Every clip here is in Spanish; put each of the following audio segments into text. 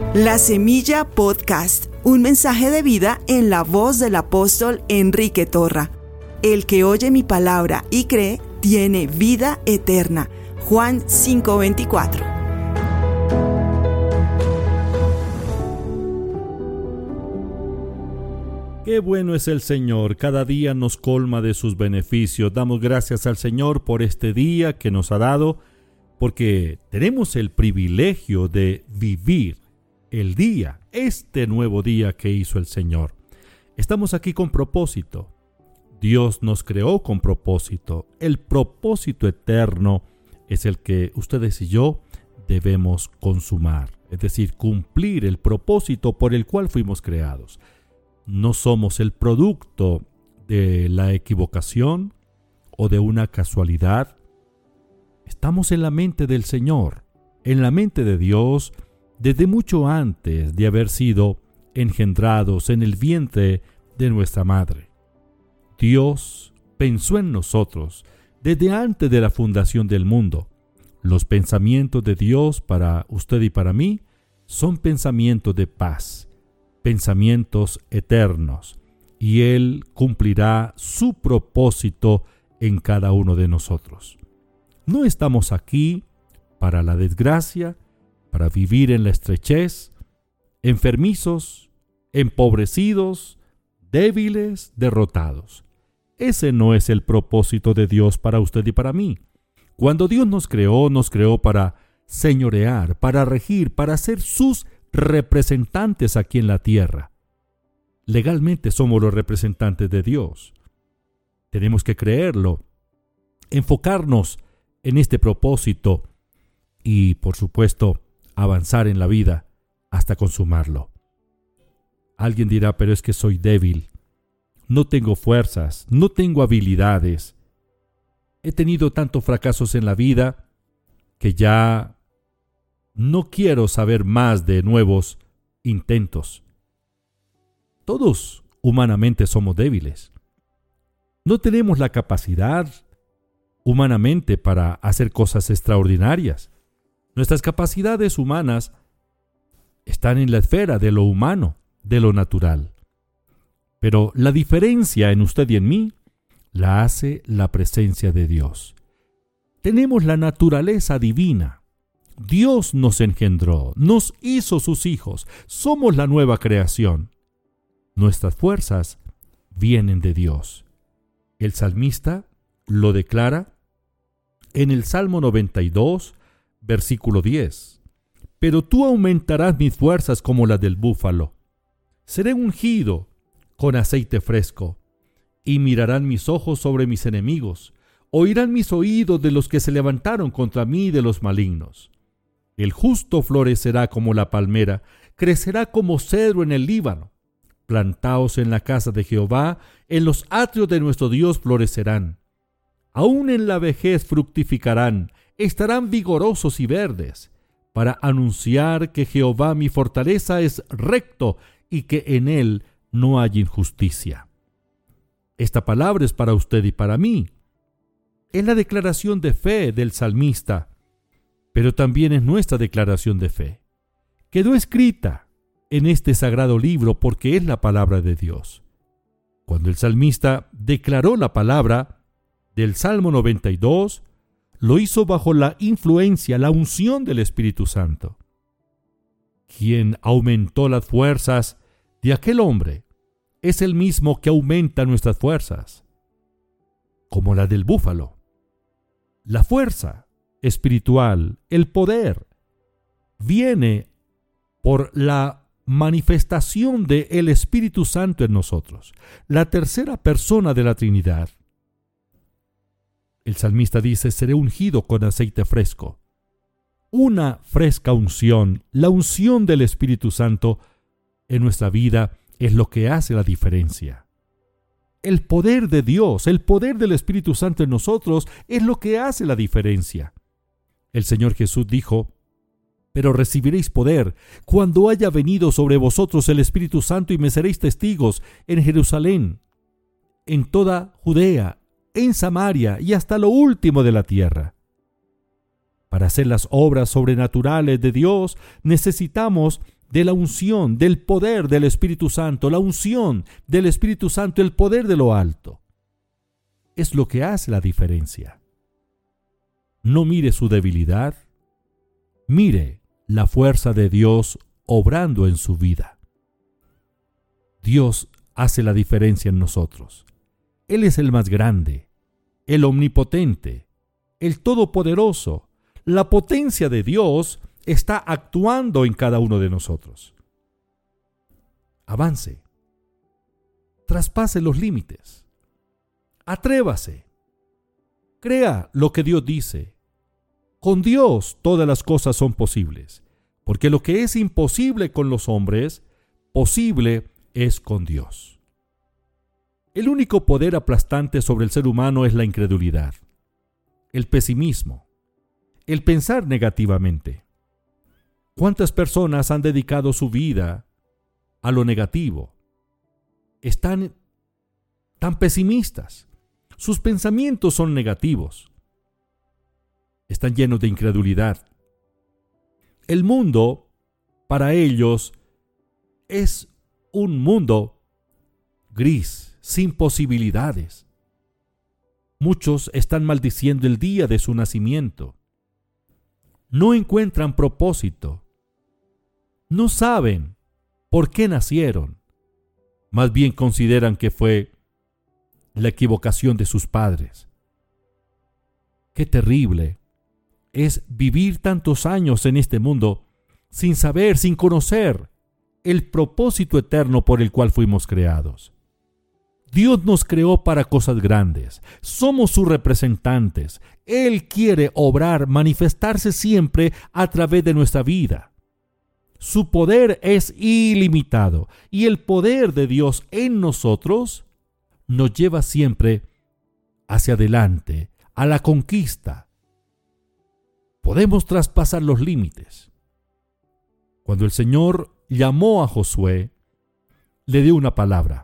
La Semilla Podcast, un mensaje de vida en la voz del apóstol Enrique Torra. El que oye mi palabra y cree, tiene vida eterna. Juan 5:24. Qué bueno es el Señor, cada día nos colma de sus beneficios. Damos gracias al Señor por este día que nos ha dado, porque tenemos el privilegio de vivir el día, este nuevo día que hizo el Señor. Estamos aquí con propósito. Dios nos creó con propósito. El propósito eterno es el que ustedes y yo debemos consumar, es decir, cumplir el propósito por el cual fuimos creados. No somos el producto de la equivocación o de una casualidad. Estamos en la mente del Señor, en la mente de Dios, desde mucho antes de haber sido engendrados en el vientre de nuestra madre. Dios pensó en nosotros desde antes de la fundación del mundo. Los pensamientos de Dios para usted y para mí son pensamientos de paz, pensamientos eternos, y Él cumplirá su propósito en cada uno de nosotros. No estamos aquí para la desgracia, para vivir en la estrechez, enfermizos, empobrecidos, débiles, derrotados. Ese no es el propósito de Dios para usted y para mí. Cuando Dios nos creó para señorear, para regir, para ser sus representantes aquí en la tierra. Legalmente somos los representantes de Dios. Tenemos que creerlo, enfocarnos en este propósito y, por supuesto, avanzar en la vida hasta consumarlo. Alguien dirá, pero es que soy débil, no tengo fuerzas, no tengo habilidades. He tenido tantos fracasos en la vida que ya no quiero saber más de nuevos intentos. Todos humanamente somos débiles. No tenemos la capacidad humanamente para hacer cosas extraordinarias. Nuestras capacidades humanas están en la esfera de lo humano, de lo natural. Pero la diferencia en usted y en mí la hace la presencia de Dios. Tenemos la naturaleza divina. Dios nos engendró, nos hizo sus hijos. Somos la nueva creación. Nuestras fuerzas vienen de Dios. El salmista lo declara en el Salmo 92, versículo 10. Pero tú aumentarás mis fuerzas como las del búfalo. Seré ungido con aceite fresco, y mirarán mis ojos sobre mis enemigos. Oirán mis oídos de los que se levantaron contra mí, de los malignos. El justo florecerá como la palmera, crecerá como cedro en el Líbano. Plantaos en la casa de Jehová, en los atrios de nuestro Dios florecerán. Aún en la vejez fructificarán, estarán vigorosos y verdes, para anunciar que Jehová mi fortaleza es recto y que en él no hay injusticia. Esta palabra es para usted y para mí. Es la declaración de fe del salmista, pero también es nuestra declaración de fe. Quedó escrita en este sagrado libro porque es la palabra de Dios. Cuando el salmista declaró la palabra del Salmo 92, lo hizo bajo la influencia, la unción del Espíritu Santo, quien aumentó las fuerzas de aquel hombre. Es el mismo que aumenta nuestras fuerzas, como la del búfalo. La fuerza espiritual, el poder, viene por la manifestación del Espíritu Santo en nosotros, la tercera persona de la Trinidad. El salmista dice, seré ungido con aceite fresco. Una fresca unción, la unción del Espíritu Santo en nuestra vida es lo que hace la diferencia. El poder de Dios, el poder del Espíritu Santo en nosotros es lo que hace la diferencia. El Señor Jesús dijo, pero recibiréis poder cuando haya venido sobre vosotros el Espíritu Santo y me seréis testigos en Jerusalén, en toda Judea, en Samaria y hasta lo último de la tierra. Para hacer las obras sobrenaturales de Dios necesitamos de la unción, del poder del Espíritu Santo, la unción del Espíritu Santo, el poder de lo alto. Es lo que hace la diferencia. No mire su debilidad, mire la fuerza de Dios obrando en su vida. Dios hace la diferencia en nosotros. Él es el más grande, el omnipotente, el todopoderoso. La potencia de Dios está actuando en cada uno de nosotros. Avance. Traspase los límites. Atrévase. Crea lo que Dios dice. Con Dios todas las cosas son posibles, porque lo que es imposible con los hombres, posible es con Dios. El único poder aplastante sobre el ser humano es la incredulidad, el pesimismo, el pensar negativamente. ¿Cuántas personas han dedicado su vida a lo negativo? Están tan pesimistas. Sus pensamientos son negativos. Están llenos de incredulidad. El mundo, para ellos, es un mundo gris, sin posibilidades. Muchos están maldiciendo el día de su nacimiento. No encuentran propósito. No saben por qué nacieron. Más bien consideran que fue la equivocación de sus padres. Qué terrible es vivir tantos años en este mundo sin saber, sin conocer el propósito eterno por el cual fuimos creados. Dios nos creó para cosas grandes. Somos sus representantes. Él quiere obrar, manifestarse siempre a través de nuestra vida. Su poder es ilimitado y el poder de Dios en nosotros nos lleva siempre hacia adelante, a la conquista. Podemos traspasar los límites. Cuando el Señor llamó a Josué, le dio una palabra.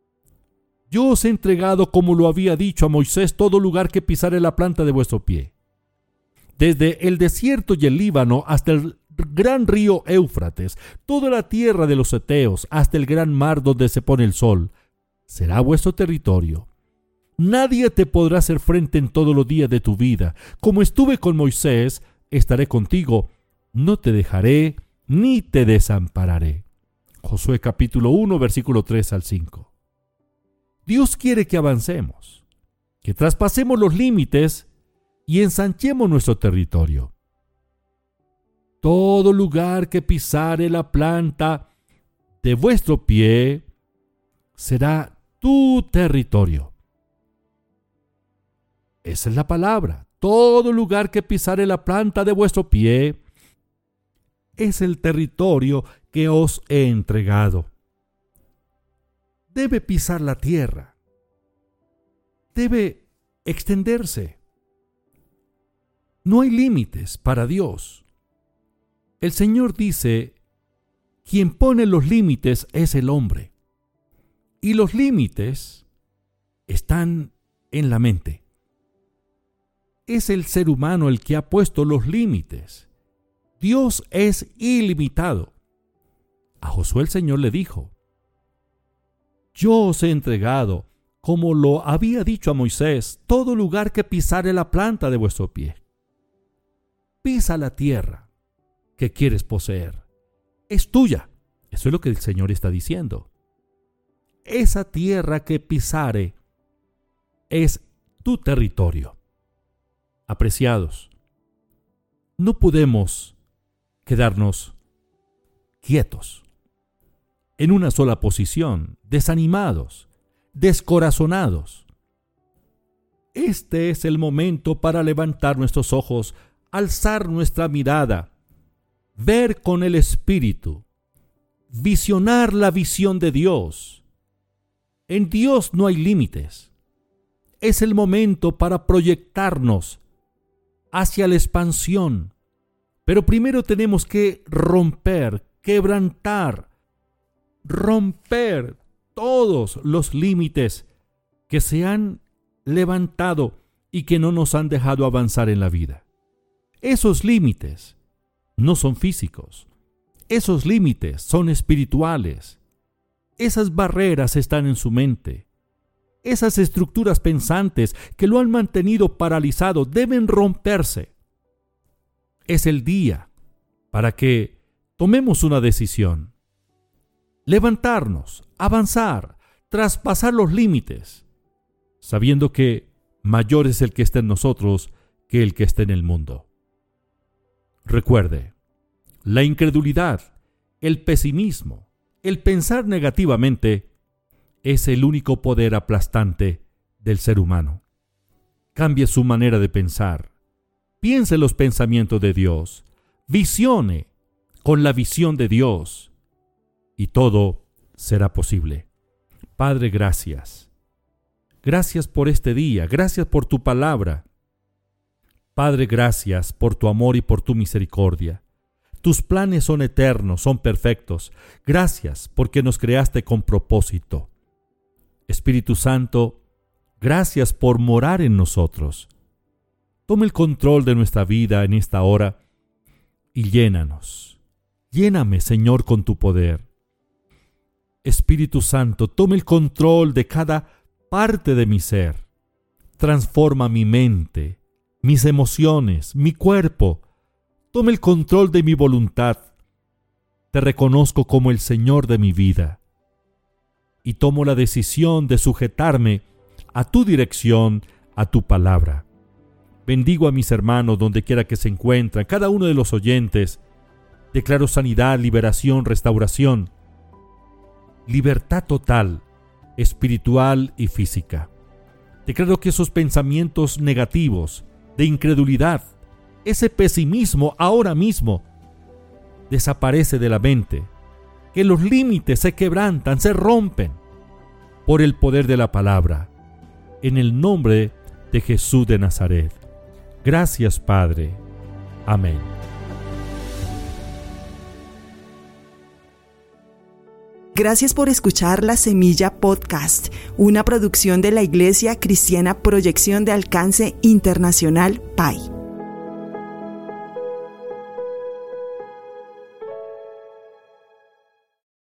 Yo os he entregado, como lo había dicho a Moisés, todo lugar que pisare la planta de vuestro pie. Desde el desierto y el Líbano hasta el gran río Éufrates, toda la tierra de los heteos, hasta el gran mar donde se pone el sol, será vuestro territorio. Nadie te podrá hacer frente en todos los días de tu vida. Como estuve con Moisés, estaré contigo. No te dejaré ni te desampararé. Josué capítulo 1, versículo 3 al 5. Dios quiere que avancemos, que traspasemos los límites y ensanchemos nuestro territorio. Todo lugar que pisare la planta de vuestro pie será tu territorio. Esa es la palabra. Todo lugar que pisare la planta de vuestro pie es el territorio que os he entregado. Debe pisar la tierra. Debe extenderse. No hay límites para Dios. El Señor dice, quien pone los límites es el hombre. Y los límites están en la mente. Es el ser humano el que ha puesto los límites. Dios es ilimitado. A Josué el Señor le dijo, yo os he entregado, como lo había dicho a Moisés, todo lugar que pisare la planta de vuestro pie. Pisa la tierra que quieres poseer. Es tuya. Eso es lo que el Señor está diciendo. Esa tierra que pisare es tu territorio. Apreciados, no podemos quedarnos quietos en una sola posición, desanimados, descorazonados. Este es el momento para levantar nuestros ojos, alzar nuestra mirada, ver con el Espíritu, visionar la visión de Dios. En Dios no hay límites. Es el momento para proyectarnos hacia la expansión. Pero primero tenemos que romper, quebrantar, romper todos los límites que se han levantado y que no nos han dejado avanzar en la vida. Esos límites no son físicos. Esos límites son espirituales. Esas barreras están en su mente. Esas estructuras pensantes que lo han mantenido paralizado deben romperse. Es el día para que tomemos una decisión. Levantarnos, avanzar, traspasar los límites, sabiendo que mayor es el que está en nosotros que el que está en el mundo. Recuerde, la incredulidad, el pesimismo, el pensar negativamente es el único poder aplastante del ser humano. Cambie su manera de pensar. Piense los pensamientos de Dios. Visione con la visión de Dios. Y todo será posible. Padre, gracias. Gracias por este día. Gracias por tu palabra. Padre, gracias por tu amor y por tu misericordia. Tus planes son eternos, son perfectos. Gracias porque nos creaste con propósito. Espíritu Santo, gracias por morar en nosotros. Toma el control de nuestra vida en esta hora y llénanos. Lléname, Señor, con tu poder. Espíritu Santo, toma el control de cada parte de mi ser. Transforma mi mente, mis emociones, mi cuerpo. Toma el control de mi voluntad. Te reconozco como el Señor de mi vida. Y tomo la decisión de sujetarme a tu dirección, a tu palabra. Bendigo a mis hermanos donde quiera que se encuentran, cada uno de los oyentes. Declaro sanidad, liberación, restauración, libertad total, espiritual y física. Declaro que esos pensamientos negativos, de incredulidad, ese pesimismo ahora mismo desaparece de la mente, que los límites se quebrantan, se rompen por el poder de la palabra, en el nombre de Jesús de Nazaret. Gracias, Padre. Amén. Gracias por escuchar La Semilla Podcast, una producción de la Iglesia Cristiana Proyección de Alcance Internacional PAI.